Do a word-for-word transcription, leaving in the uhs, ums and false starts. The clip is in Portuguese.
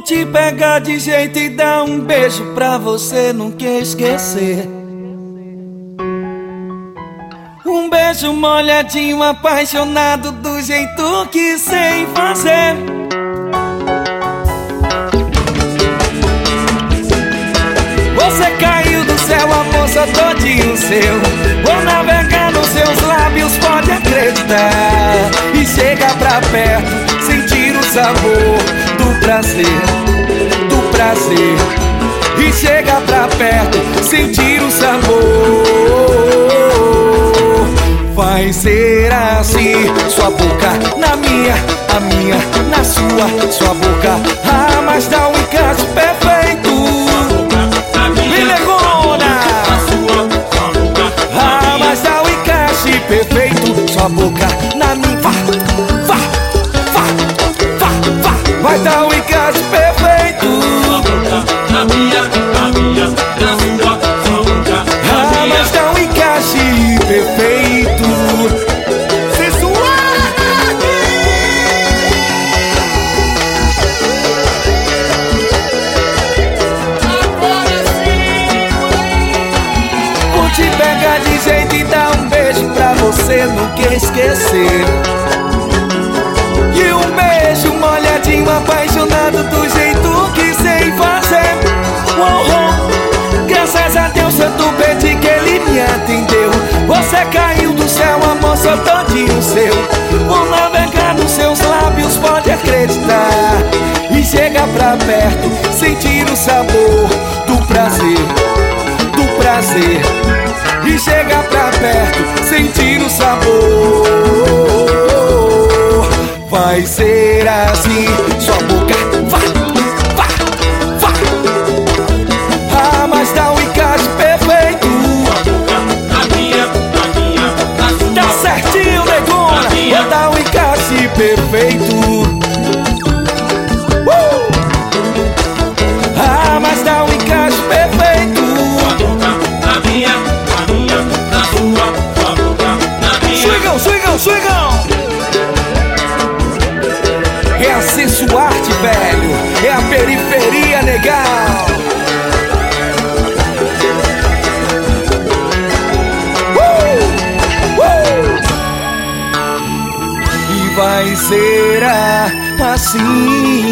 te pegar de jeito e dar um beijo pra você nunca esquecer. Um beijo molhadinho, apaixonado do jeito que sei fazer. Você caiu do céu, amor, só todinho seu. Vou navegar nos seus lábios, pode acreditar. E chega pra perto, sentir o sabor do prazer, do prazer. E chega pra perto, sentir o sabor. Vai ser assim, sua boca na minha, a minha na sua, sua boca. Ah, mas dá um encaixe perfeito. Me negona. Ah, mas dá um encaixe perfeito. Sua boca na minha, vá, vá, vá, vá, vá. Vai dar um encaixe perfeito. Na minha, na minha, na sua, sua boca. Ah, mas dá um encaixe perfeito. Te pegar de jeito e dar um beijo pra você nunca esquecer. E um beijo molhadinho, apaixonado do jeito que sei fazer. Oh, oh. Graças a Deus eu tô pedi que ele me atendeu. Você caiu do céu, amor, sou todinho seu. Vou navegar nos seus lábios, pode acreditar. E chega pra perto, sentir o sabor do prazer, do prazer. E chega pra perto, sentir o sabor. Vai ser assim, sua boca, vá, vá, vá. Ah, mas dá um encaixe perfeito. Na minha, na minha, na sua. Tá certinho, negona. Vou dar um encaixe perfeito. uh! Ah, mas dá um encaixe perfeito. Na minha, na minha, na sua, sua boca. Na minha. Swingão, swingão, swingão. É a sensuarte, velho. É a periferia, legal. Uh! Uh! E vai ser assim.